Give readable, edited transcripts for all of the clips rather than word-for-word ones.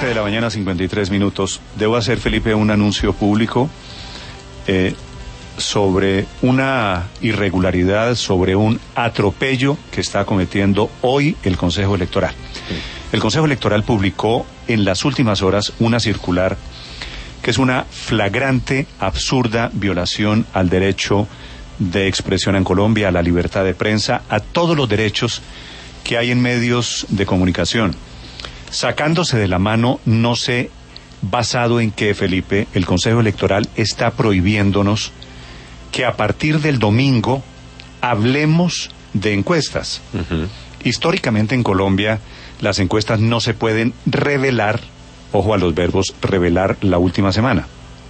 7:53 a.m. Debo hacer, Felipe, un anuncio público sobre una irregularidad, sobre un atropello que está cometiendo hoy el Consejo Electoral. El Consejo Electoral publicó en las últimas horas una circular que es una flagrante, absurda violación al derecho de expresión en Colombia, a la libertad de prensa, a todos los derechos que hay en medios de comunicación. Sacándose de la mano, no sé basado en qué, Felipe, el Consejo Electoral está prohibiéndonos que a partir del domingo hablemos de encuestas. Históricamente en Colombia las encuestas no se pueden revelar, ojo a los verbos, revelar la última semana.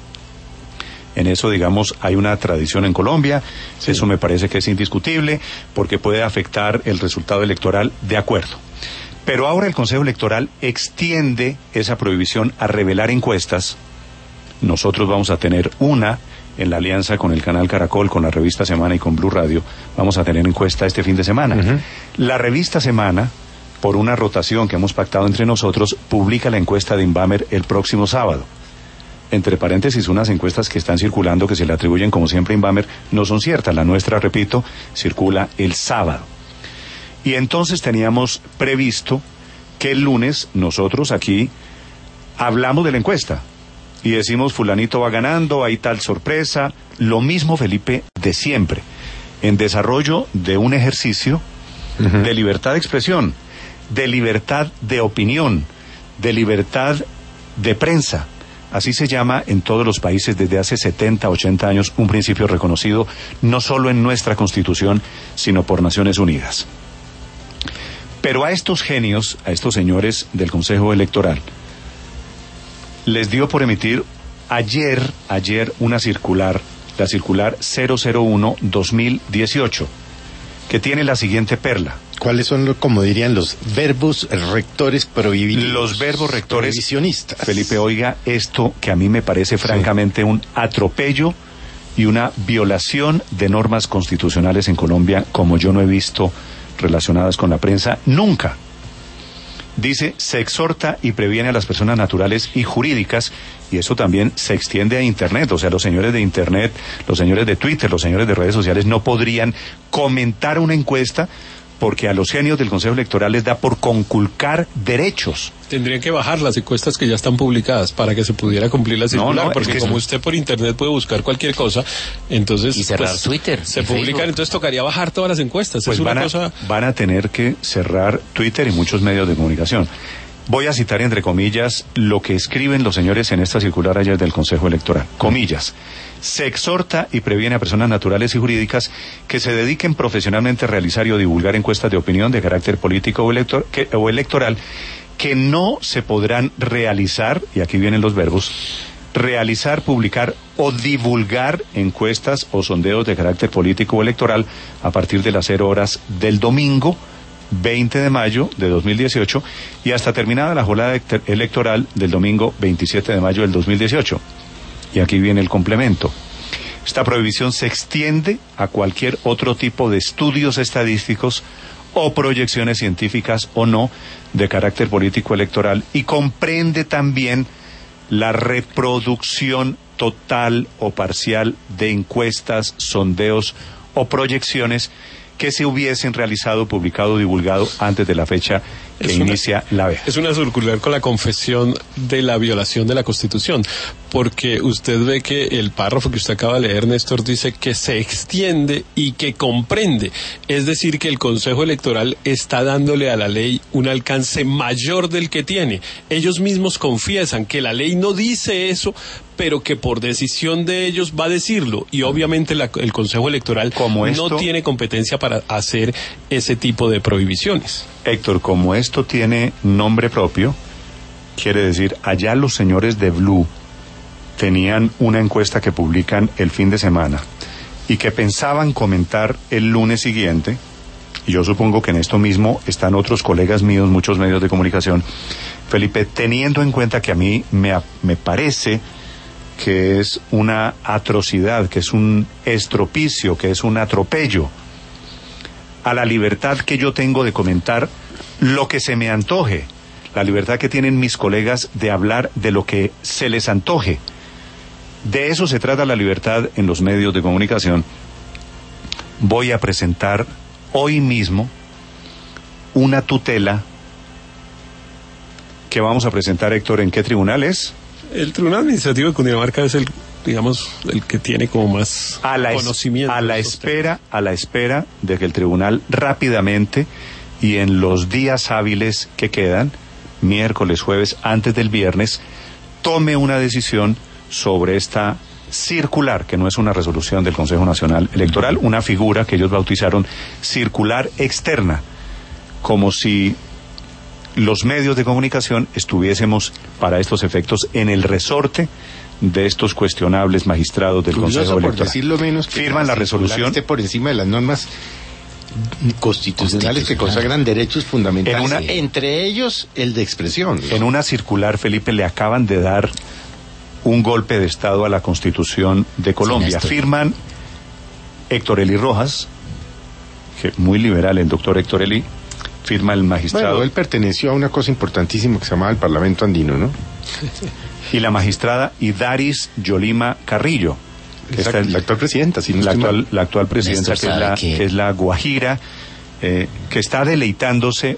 En eso, digamos, hay una tradición en Colombia, sí. Eso me parece que es indiscutible, porque puede afectar el resultado electoral, de acuerdo. Pero ahora el Consejo Electoral extiende esa prohibición a revelar encuestas. Nosotros vamos a tener una en la alianza con el canal Caracol, con la revista Semana y con Blue Radio. Vamos a tener encuesta este fin de semana. La revista Semana, por una rotación que hemos pactado entre nosotros, publica la encuesta de Inbamer el próximo sábado. Entre paréntesis, unas encuestas que están circulando, que se le atribuyen como siempre a Inbamer, no son ciertas. La nuestra, repito, circula el sábado. Y entonces teníamos previsto que el lunes nosotros aquí hablamos de la encuesta y decimos fulanito va ganando, hay tal sorpresa. Lo mismo, Felipe, de siempre, en desarrollo de un ejercicio de libertad de expresión, de libertad de opinión, de libertad de prensa. Así se llama en todos los países desde hace 70, 80 años, un principio reconocido no solo en nuestra Constitución, sino por Naciones Unidas. Pero a estos genios, a estos señores del Consejo Electoral, les dio por emitir ayer una circular, la circular 001-2018, que tiene la siguiente perla. ¿Cuáles son, como dirían, los verbos rectores prohibitivos? Los verbos rectores prohibicionistas. Felipe, oiga esto que a mí me parece francamente un atropello y una violación de normas constitucionales en Colombia, como yo no he visto relacionadas con la prensa nunca. Dice, se exhorta y previene a las personas naturales y jurídicas, y eso también se extiende a Internet. O sea, los señores de Internet, los señores de Twitter, los señores de redes sociales no podrían comentar una encuesta, porque a los genios del Consejo Electoral les da por conculcar derechos. Tendrían que bajar las encuestas que ya están publicadas para que se pudiera cumplir la circular, porque como usted por Internet puede buscar cualquier cosa, entonces y cerrar Twitter, se publican, entonces tocaría bajar todas las encuestas. Pues es una cosa... van a tener que cerrar Twitter y muchos medios de comunicación. Voy a citar entre comillas lo que escriben los señores en esta circular ayer del Consejo Electoral. Comillas. Se exhorta y previene a personas naturales y jurídicas que se dediquen profesionalmente a realizar y o divulgar encuestas de opinión de carácter político o electoral que no se podrán realizar, y aquí vienen los verbos, realizar, publicar o divulgar encuestas o sondeos de carácter político o electoral a partir de las 0 horas del domingo 20 de mayo de 2018 y hasta terminada la jornada electoral del domingo 27 de mayo del 2018. Y aquí viene el complemento. Esta prohibición se extiende a cualquier otro tipo de estudios estadísticos o proyecciones científicas o no de carácter político electoral y comprende también la reproducción total o parcial de encuestas, sondeos o proyecciones que se hubiesen realizado, publicado o divulgado antes de la fecha que inicia la veda. Es una circular con la confesión de la violación de la Constitución, porque usted ve que el párrafo que usted acaba de leer, Néstor, dice que se extiende y que comprende. Es decir, que el Consejo Electoral está dándole a la ley un alcance mayor del que tiene. Ellos mismos confiesan que la ley no dice eso, pero que por decisión de ellos va a decirlo. Y obviamente el Consejo Electoral no tiene competencia para hacer ese tipo de prohibiciones. Héctor, como esto tiene nombre propio, quiere decir, allá los señores de Blue tenían una encuesta que publican el fin de semana y que pensaban comentar el lunes siguiente, y yo supongo que en esto mismo están otros colegas míos, muchos medios de comunicación, Felipe, teniendo en cuenta que a mí me parece que es una atrocidad, que es un estropicio, que es un atropello a la libertad que yo tengo de comentar lo que se me antoje, la libertad que tienen mis colegas de hablar de lo que se les antoje. De eso se trata la libertad en los medios de comunicación. Voy a presentar hoy mismo una tutela que vamos a presentar, Héctor. ¿En qué tribunal es? El Tribunal Administrativo de Cundinamarca es el que tiene como más conocimiento. A la espera de que el tribunal rápidamente y en los días hábiles que quedan, miércoles, jueves, antes del viernes, tome una decisión sobre esta circular, que no es una resolución del Consejo Nacional Electoral, una figura que ellos bautizaron circular externa, como si los medios de comunicación estuviésemos para estos efectos en el resorte de estos cuestionables magistrados del Consejo Electoral. Por decirlo menos, firman la resolución esté por encima de las normas constitucionales que consagran derechos fundamentales, entre ellos el de expresión, ¿no? En una circular, Felipe, le acaban de dar un golpe de Estado a la Constitución de Colombia. Firman Héctor Eli Rojas, que muy liberal el doctor Héctor Eli, firma el magistrado. Bueno, él perteneció a una cosa importantísima que se llamaba el Parlamento Andino, ¿no? Y la magistrada Idaris Yolima Carrillo, que la actual presidenta, si no la actual presidenta, que es la Guajira, que está deleitándose,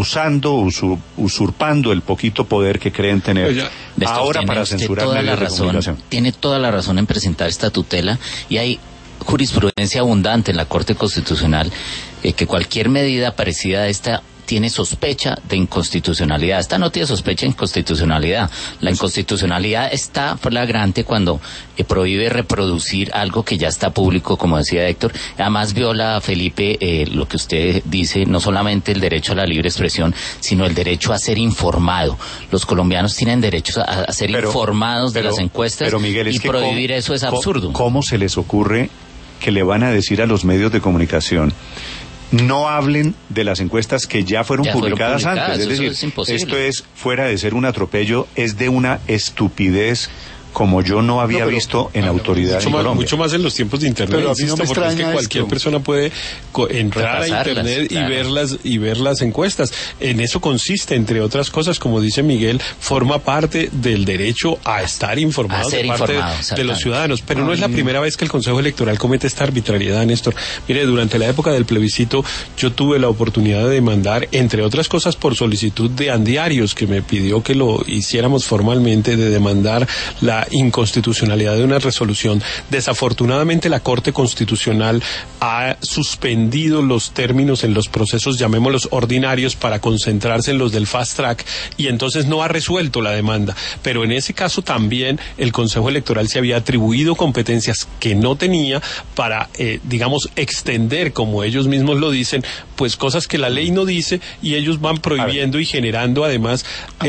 usurpando el poquito poder que creen tener ahora para censurar medios de comunicación. Tiene toda la razón en presentar esta tutela, y hay jurisprudencia abundante en la Corte Constitucional que cualquier medida parecida a esta tiene sospecha de inconstitucionalidad. Esta no tiene sospecha de inconstitucionalidad. La inconstitucionalidad está flagrante cuando prohíbe reproducir algo que ya está público, como decía Héctor. Además viola, Felipe, lo que usted dice, no solamente el derecho a la libre expresión, sino el derecho a ser informado. Los colombianos tienen derecho a ser informados de las encuestas, pero Miguel, y prohibir eso es absurdo. ¿Cómo se les ocurre que le van a decir a los medios de comunicación no hablen de las encuestas que ya fueron publicadas antes? Es decir, esto es, fuera de ser un atropello, es de una estupidez como yo no había visto en autoridad en Colombia. Mucho más en los tiempos de Internet, pero insisto, porque es que cualquier persona puede entrar a Internet y ver las encuestas. En eso consiste, entre otras cosas, como dice Miguel, forma parte del derecho a estar informado de parte de los ciudadanos. Pero no es la primera vez que el Consejo Electoral comete esta arbitrariedad, Néstor. Mire, durante la época del plebiscito yo tuve la oportunidad de demandar, entre otras cosas por solicitud de Andiarios, que me pidió que lo hiciéramos formalmente, de demandar la inconstitucionalidad de una resolución. Desafortunadamente la Corte Constitucional ha suspendido los términos en los procesos, llamémoslos ordinarios, para concentrarse en los del fast track, y entonces no ha resuelto la demanda. Pero en ese caso también el Consejo Electoral se había atribuido competencias que no tenía para, digamos, extender, como ellos mismos lo dicen, pues cosas que la ley no dice, y ellos van prohibiendo y generando además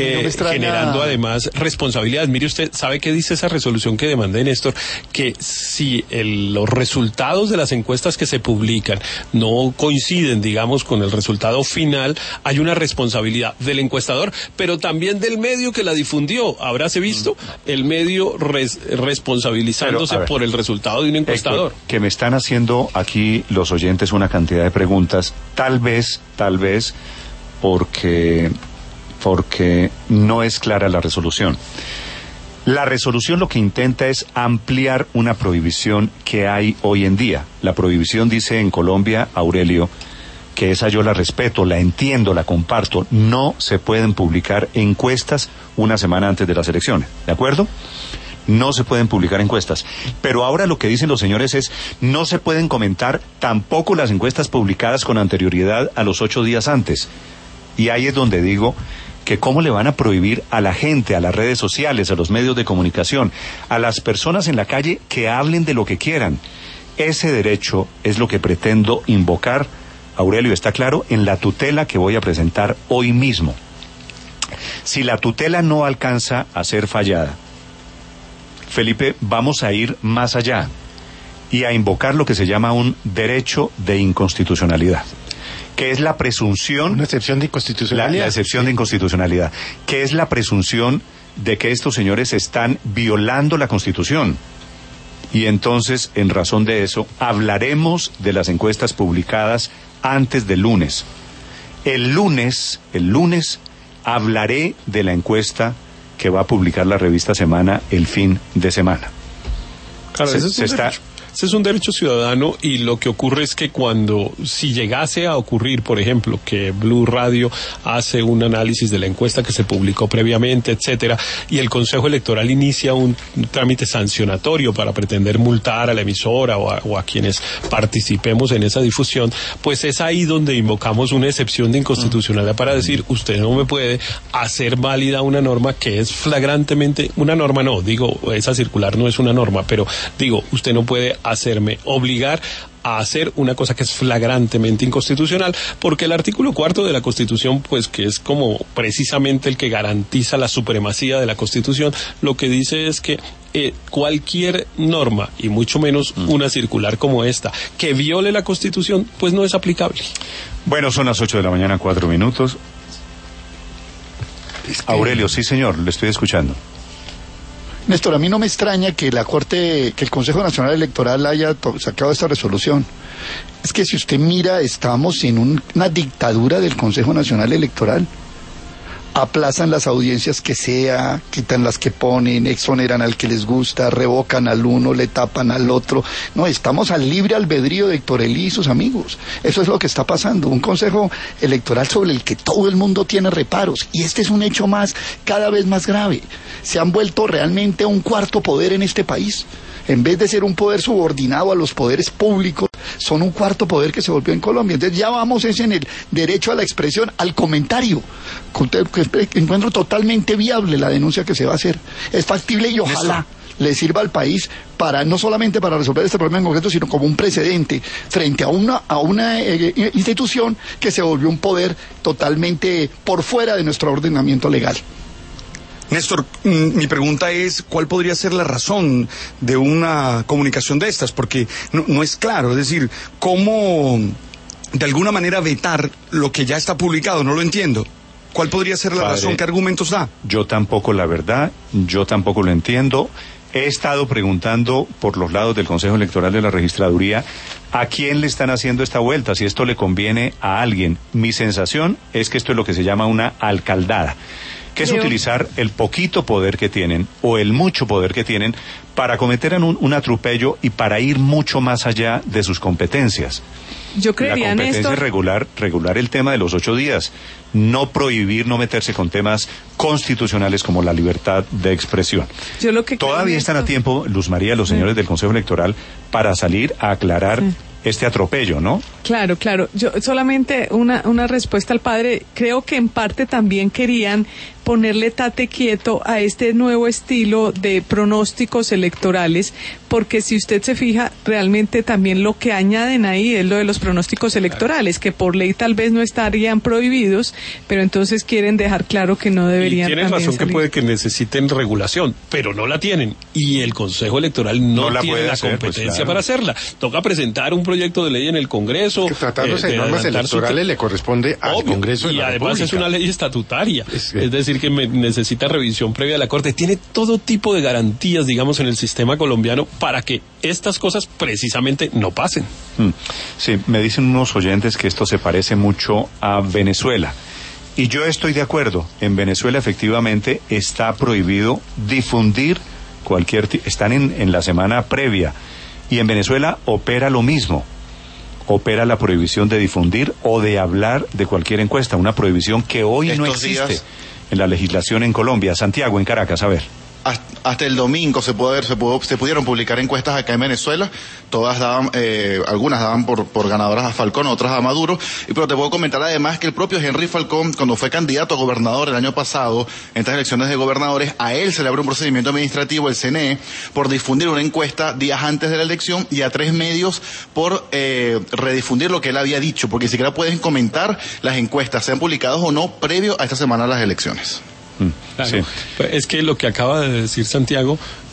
responsabilidades. Mire usted, ¿sabe qué dice esa resolución que demandé, Néstor? Que si los resultados de las encuestas que se publican no coinciden, digamos, con el resultado final, hay una responsabilidad del encuestador, pero también del medio que la difundió. ¿Habráse visto? El medio responsabilizándose por el resultado de un encuestador. Héctor, que me están haciendo aquí los oyentes una cantidad de preguntas, tal vez, porque no es clara la resolución. La resolución lo que intenta es ampliar una prohibición que hay hoy en día. La prohibición dice en Colombia, Aurelio, que esa yo la respeto, la entiendo, la comparto. No se pueden publicar encuestas una semana antes de las elecciones, ¿de acuerdo? No se pueden publicar encuestas. Pero ahora lo que dicen los señores es, no se pueden comentar tampoco las encuestas publicadas con anterioridad a los 8 días antes. Y ahí es donde digo que cómo le van a prohibir a la gente, a las redes sociales, a los medios de comunicación, a las personas en la calle que hablen de lo que quieran. Ese derecho es lo que pretendo invocar, Aurelio, está claro, en la tutela que voy a presentar hoy mismo. Si la tutela no alcanza a ser fallada, Felipe, vamos a ir más allá y a invocar lo que se llama un derecho de inconstitucionalidad, que es la presunción... Una excepción de inconstitucionalidad. La excepción de inconstitucionalidad, que es la presunción de que estos señores están violando la Constitución. Y entonces, en razón de eso, hablaremos de las encuestas publicadas antes del lunes. El lunes, hablaré de la encuesta que va a publicar la revista Semana el fin de semana. Claro, ese es un derecho ciudadano, y lo que ocurre es que si llegase a ocurrir, por ejemplo, que Blue Radio hace un análisis de la encuesta que se publicó previamente, etcétera, y el Consejo Electoral inicia un trámite sancionatorio para pretender multar a la emisora o a quienes participemos en esa difusión, pues es ahí donde invocamos una excepción de inconstitucionalidad para decir, usted no me puede hacer válida una norma que es flagrantemente, una norma no, digo, esa circular no es una norma, pero digo, usted no puede obligar a hacer una cosa que es flagrantemente inconstitucional, porque el artículo 4 de la Constitución, pues que es como precisamente el que garantiza la supremacía de la Constitución, lo que dice es que cualquier norma, y mucho menos una circular como esta, que viole la Constitución, pues no es aplicable. Bueno, son las 8 de la mañana, 4 minutos. Aurelio, sí señor, le estoy escuchando. Néstor, a mí no me extraña que que el Consejo Nacional Electoral haya sacado esta resolución. Es que si usted mira, estamos en una dictadura del Consejo Nacional Electoral. Aplazan las audiencias que sea, quitan las que ponen, exoneran al que les gusta, revocan al uno, le tapan al otro. No, estamos al libre albedrío de Héctor Elí y sus amigos. Eso es lo que está pasando. Un consejo electoral sobre el que todo el mundo tiene reparos. Y este es un hecho más, cada vez más grave. Se han vuelto realmente un cuarto poder en este país. En vez de ser un poder subordinado a los poderes públicos, son un cuarto poder que se volvió en Colombia. Entonces ya vamos en el derecho a la expresión, al comentario. Encuentro totalmente viable la denuncia que se va a hacer. Es factible y ojalá le sirva al país no solamente para resolver este problema en concreto, sino como un precedente frente a una institución que se volvió un poder totalmente por fuera de nuestro ordenamiento legal. Néstor, mi pregunta es, ¿cuál podría ser la razón de una comunicación de estas? Porque no es claro, es decir, ¿cómo de alguna manera vetar lo que ya está publicado? No lo entiendo. ¿Cuál podría ser la razón? ¿Qué argumentos da? Yo tampoco, la verdad, yo tampoco lo entiendo. He estado preguntando por los lados del Consejo Electoral de la Registraduría a quién le están haciendo esta vuelta, si esto le conviene a alguien. Mi sensación es que esto es lo que se llama una alcaldada, que es utilizar el poquito poder que tienen o el mucho poder que tienen para cometer un atropello y para ir mucho más allá de sus competencias. Yo creería, la competencia Néstor, es regular el tema de los 8 días, no prohibir, no meterse con temas constitucionales como la libertad de expresión. Yo lo que todavía están a tiempo, Luz María, los señores del Consejo Electoral, para salir a aclarar este atropello, ¿no? Claro. Yo solamente una respuesta al padre. Creo que en parte también querían ponerle tate quieto a este nuevo estilo de pronósticos electorales, porque si usted se fija, realmente también lo que añaden ahí es lo de los pronósticos electorales, que por ley tal vez no estarían prohibidos, pero entonces quieren dejar claro que no deberían. Y tienes razón salir. Que puede que necesiten regulación, pero no la tienen, y el Consejo Electoral no tiene la competencia pues, claro, para hacerla. Toca presentar un proyecto de ley en el Congreso. Que tratándose de normas electorales le corresponde al Congreso de la República. Y además es una ley estatutaria, es decir, que necesita revisión previa de la Corte. Tiene todo tipo de garantías, digamos, en el sistema colombiano para que estas cosas precisamente no pasen. Sí, me dicen unos oyentes que esto se parece mucho a Venezuela. Y yo estoy de acuerdo. En Venezuela efectivamente está prohibido difundir están en la semana previa. Y en Venezuela opera lo mismo. Opera la prohibición de difundir o de hablar de cualquier encuesta. Una prohibición que hoy no existe en la legislación en Colombia. Santiago, en Caracas, a ver. Hasta el domingo se pudieron publicar encuestas acá en Venezuela. Todas daban, algunas daban por ganadoras a Falcón, otras a Maduro. Pero te puedo comentar además que el propio Henry Falcón, cuando fue candidato a gobernador el año pasado, en estas elecciones de gobernadores, a él se le abrió un procedimiento administrativo, el CNE, por difundir una encuesta días antes de la elección, y a 3 medios por redifundir lo que él había dicho, porque ni siquiera pueden comentar las encuestas, sean publicadas o no, previo a esta semana de las elecciones. Claro. Sí. Es que lo que acaba de decir Santiago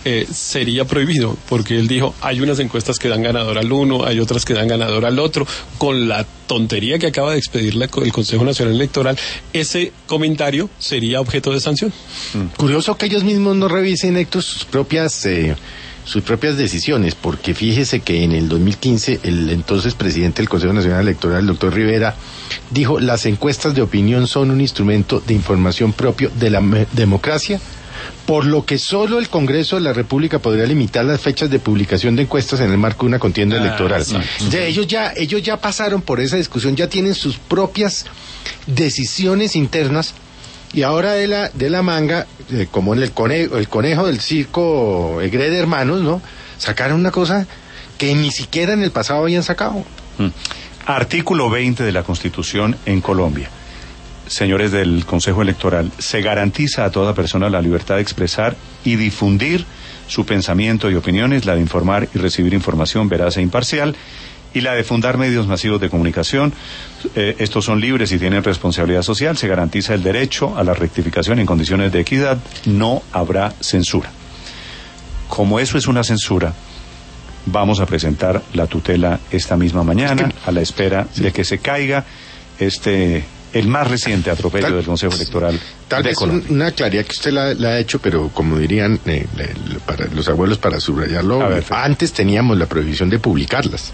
sería prohibido, porque él dijo, hay unas encuestas que dan ganador al uno, hay otras que dan ganador al otro, con la tontería que acaba de expedir el Consejo Nacional Electoral, ese comentario sería objeto de sanción. Curioso que ellos mismos no revisen, Héctor, sus propias decisiones, porque fíjese que en el 2015 el entonces presidente del Consejo Nacional Electoral, el doctor Rivera, dijo: las encuestas de opinión son un instrumento de información propio de la democracia, por lo que solo el Congreso de la República podría limitar las fechas de publicación de encuestas en el marco de una contienda electoral. Ellos ya pasaron por esa discusión, ya tienen sus propias decisiones internas, y ahora de la manga, como en el conejo del circo Egre de Hermanos, ¿no? Sacaron una cosa que ni siquiera en el pasado habían sacado. Artículo 20 de la Constitución en Colombia. Señores del Consejo Electoral, se garantiza a toda persona la libertad de expresar y difundir su pensamiento y opiniones, la de informar y recibir información veraz e imparcial, y la de fundar medios masivos de comunicación. Estos son libres y tienen responsabilidad social. Se garantiza el derecho a la rectificación en condiciones de equidad. No habrá censura. Como eso es una censura, vamos a presentar la tutela esta misma mañana, a la espera de que se caiga el más reciente atropello del Consejo Electoral. Tal vez una claridad que usted la ha hecho, pero como dirían para los abuelos, para subrayarlo, antes teníamos la prohibición de publicarlas.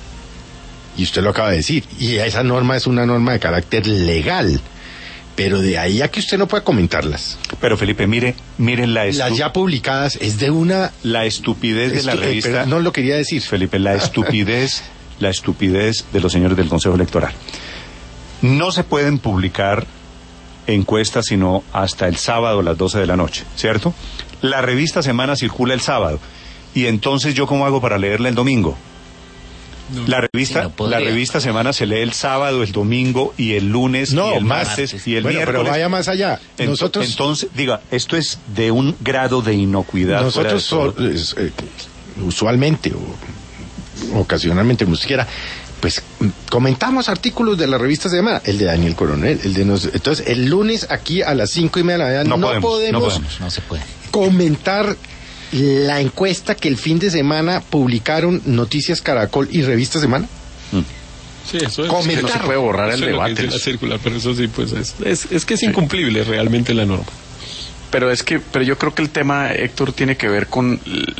Y usted lo acaba de decir. Y esa norma es una norma de carácter legal. Pero de ahí a que usted no pueda comentarlas. Pero Felipe, miren las ya publicadas es de una... La estupidez de la revista... Pero no lo quería decir. Felipe, la estupidez de los señores del Consejo Electoral. No se pueden publicar encuestas sino hasta el sábado a las 12 de la noche, ¿cierto? La revista Semana circula el sábado. Y entonces, ¿yo cómo hago para leerla el domingo? La revista Semana se lee el sábado, el domingo y el lunes y el martes y el miércoles. Pero vaya más allá. Entonces, diga, esto es de un grado de inocuidad. Nosotros usualmente o ocasionalmente, como usted quiera, pues comentamos artículos de la revista Semana, el de Daniel Coronel, entonces el lunes aquí a las 5:30 de la mañana no se puede comentar la encuesta que el fin de semana publicaron Noticias Caracol y Revista Semana. Sí, eso es. Que no se puede borrar el debate. La circular, pero eso sí, pues es que es incumplible realmente la norma. Pero yo creo que el tema, Héctor, tiene que ver con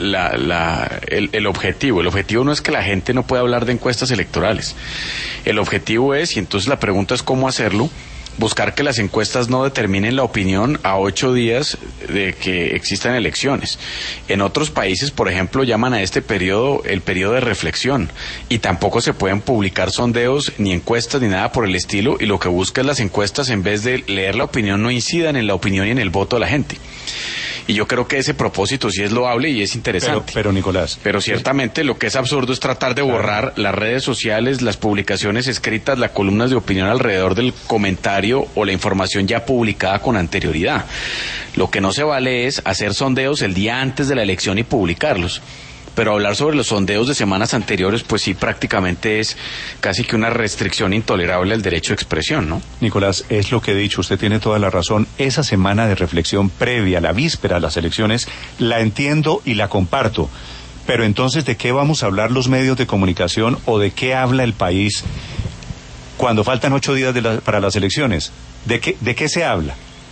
el objetivo. El objetivo no es que la gente no pueda hablar de encuestas electorales. El objetivo es, y entonces la pregunta es cómo hacerlo, buscar que las encuestas no determinen la opinión a 8 días de que existan elecciones. En otros países, por ejemplo, llaman a este periodo el periodo de reflexión, y tampoco se pueden publicar sondeos, ni encuestas, ni nada por el estilo, y lo que busca es las encuestas, en vez de leer la opinión, no incidan en la opinión y en el voto de la gente. Y yo creo que ese propósito sí es loable y es interesante. Pero Nicolás... Pero ciertamente lo que es absurdo es tratar de borrar las redes sociales, las publicaciones escritas, las columnas de opinión alrededor del comentario o la información ya publicada con anterioridad. Lo que no se vale es hacer sondeos el día antes de la elección y publicarlos. Pero hablar sobre los sondeos de semanas anteriores, pues sí, prácticamente es casi que una restricción intolerable al derecho de expresión, ¿no? Nicolás, es lo que he dicho, usted tiene toda la razón. Esa semana de reflexión previa, la víspera de las elecciones, la entiendo y la comparto. Pero entonces, ¿de qué vamos a hablar los medios de comunicación o de qué habla el país cuando faltan 8 días para las elecciones? ¿De qué se habla?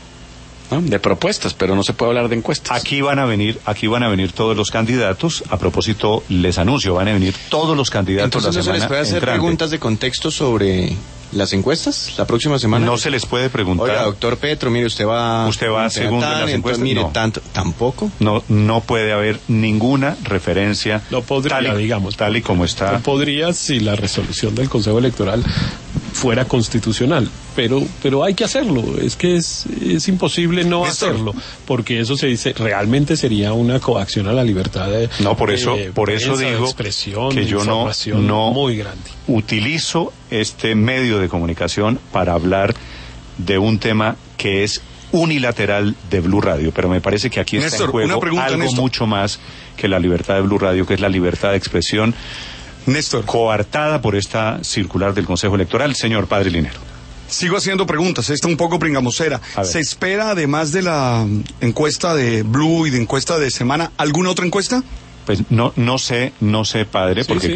De propuestas, pero no se puede hablar de encuestas. Aquí van a venir todos los candidatos. A propósito, les anuncio, van a venir todos los candidatos. Entonces, ¿no se les puede hacer preguntas de contexto sobre las encuestas la próxima semana? No se les puede preguntar. Oiga, doctor Petro, mire, usted va segundo en las encuestas. Mire, no. ¿Tampoco? No puede haber ninguna referencia. No podría, tal y como está. No podría si la resolución del Consejo Electoral fuera constitucional, pero hay que hacerlo. Es que es imposible no hacerlo, porque eso se dice, realmente sería una coacción a la libertad de por eso digo expresión, que yo no muy grande. Utilizo este medio de comunicación para hablar de un tema que es unilateral de Blue Radio, pero me parece que aquí está en juego algo mucho más que la libertad de Blue Radio, que es la libertad de expresión, Néstor, coartada por esta circular del Consejo Electoral. Señor Padre Linero. Sigo haciendo preguntas, esta un poco pringamosera. ¿Se espera, además de la encuesta de Blue y de encuesta de Semana, alguna otra encuesta? Pues no sé, padre, porque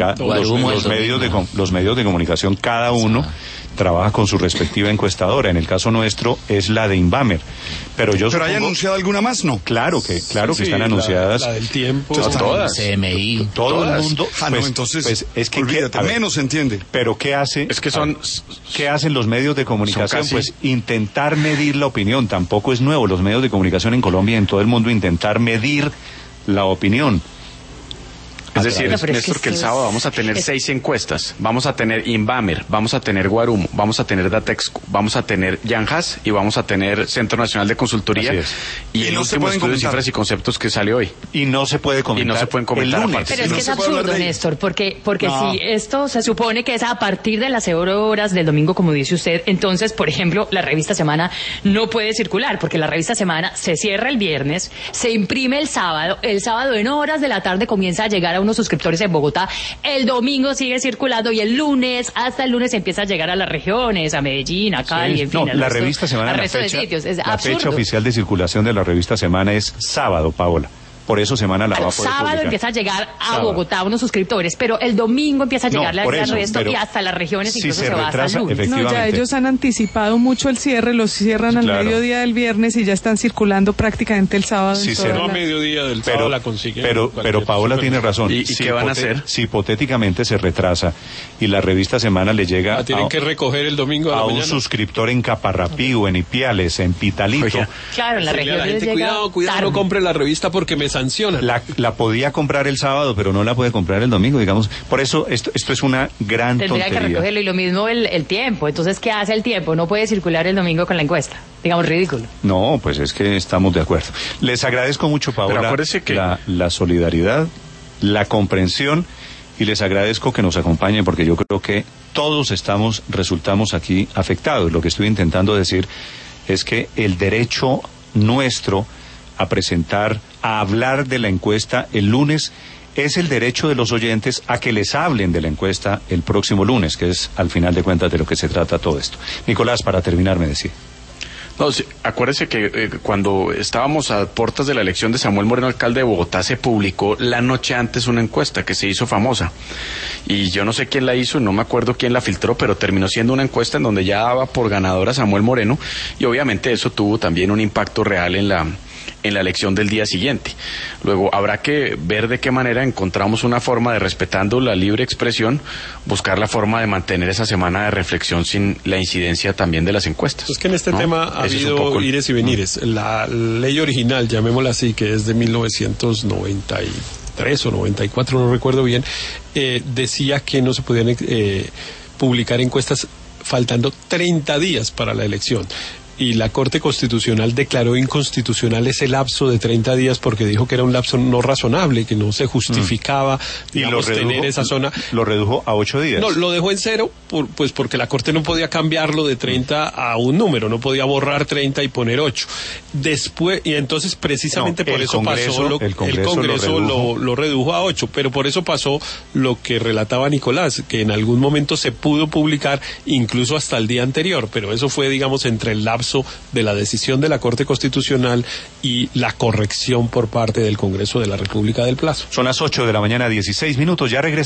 los medios de comunicación, cada uno trabaja con su respectiva encuestadora. En el caso nuestro es la de Inbamer. Pero ¿hay anunciado alguna más? No. Claro que están anunciadas. La del tiempo. Todas. CMI. Todo el mundo. Entonces, pues es que olvídate, menos se entiende. Pero ¿qué hacen los medios de comunicación? Pues intentar medir la opinión. Tampoco es nuevo. Los medios de comunicación en Colombia y en todo el mundo intentar medir la opinión. Es decir, Néstor, que el sábado vamos a tener 6 encuestas. Vamos a tener Inbamer, vamos a tener Guarumo, vamos a tener Datexco, vamos a tener Yanjas y vamos a tener Centro Nacional de Consultoría. Y el último estudio de cifras y conceptos que sale hoy. Y no se puede comentar. Y no se pueden comentar. Pero es que es absurdo, Néstor, porque si esto se supone que es a partir de las 0 horas del domingo, como dice usted, entonces, por ejemplo, la revista Semana no puede circular, porque la revista Semana se cierra el viernes, se imprime el sábado en horas de la tarde comienza a llegar a unos suscriptores en Bogotá, el domingo sigue circulando y el lunes, hasta el lunes empieza a llegar a las regiones, a Medellín, a Cali, en fin. La revista Semana, la fecha oficial de circulación de la revista Semana es sábado, Paola. Por eso Semana la va a poder sábado publicar. Empieza a llegar a Bogotá unos suscriptores, pero el domingo empieza a llegar al resto y hasta las regiones, incluso se va hasta el lunes. No, ya ellos han anticipado mucho el cierre, los cierran al mediodía del viernes y ya están circulando prácticamente el sábado. Si cerró a mediodía del sábado la consiguen. Pero Paola tiene razón. ¿Y qué van a hacer? Si hipotéticamente se retrasa y la revista Semana le llega tienen que recoger el domingo a un suscriptor en Caparrapí o en Ipiales, en Pitalito. Claro, en la región llega cuidado, no compre la revista porque me sancionan. La podía comprar el sábado, pero no la puede comprar el domingo, digamos. Por eso esto es una gran tontería. Tendría que recogerlo, y lo mismo el tiempo. Entonces, ¿qué hace el tiempo? No puede circular el domingo con la encuesta. Digamos, ridículo. No, pues es que estamos de acuerdo. Les agradezco mucho, Paola, la solidaridad, la comprensión, y les agradezco que nos acompañen, porque yo creo que todos resultamos aquí afectados. Lo que estoy intentando decir es que el derecho nuestro a presentar, a hablar de la encuesta el lunes, es el derecho de los oyentes a que les hablen de la encuesta el próximo lunes, que es al final de cuentas de lo que se trata todo esto. Nicolás, para terminar, me decía. No, sí, acuérdese que cuando estábamos a puertas de la elección de Samuel Moreno, alcalde de Bogotá, se publicó la noche antes una encuesta que se hizo famosa. Y yo no sé quién la hizo, no me acuerdo quién la filtró, pero terminó siendo una encuesta en donde ya daba por ganadora Samuel Moreno, y obviamente eso tuvo también un impacto real en la elección del día siguiente. Luego habrá que ver de qué manera encontramos una forma de, respetando la libre expresión, buscar la forma de mantener esa semana de reflexión sin la incidencia también de las encuestas. Es que en este tema ha habido ires y venires. La ley original, llamémosla así, que es de 1993 o 94, no recuerdo bien, decía que no se podían publicar encuestas faltando 30 días para la elección. Y la Corte Constitucional declaró inconstitucional ese lapso de 30 días porque dijo que era un lapso no razonable, que no se justificaba, digamos, tener esa zona. Lo redujo a 8 días. No, lo dejó en 0, pues porque la Corte no podía cambiarlo de 30 a un número, no podía borrar 30 y poner 8. Después, y entonces precisamente por eso pasó, el Congreso lo redujo a 8, pero por eso pasó lo que relataba Nicolás, que en algún momento se pudo publicar incluso hasta el día anterior, pero eso fue, digamos, entre el lapso de la decisión de la Corte Constitucional y la corrección por parte del Congreso de la República del plazo. Son las 8 de la mañana, 16 minutos, ya regresamos.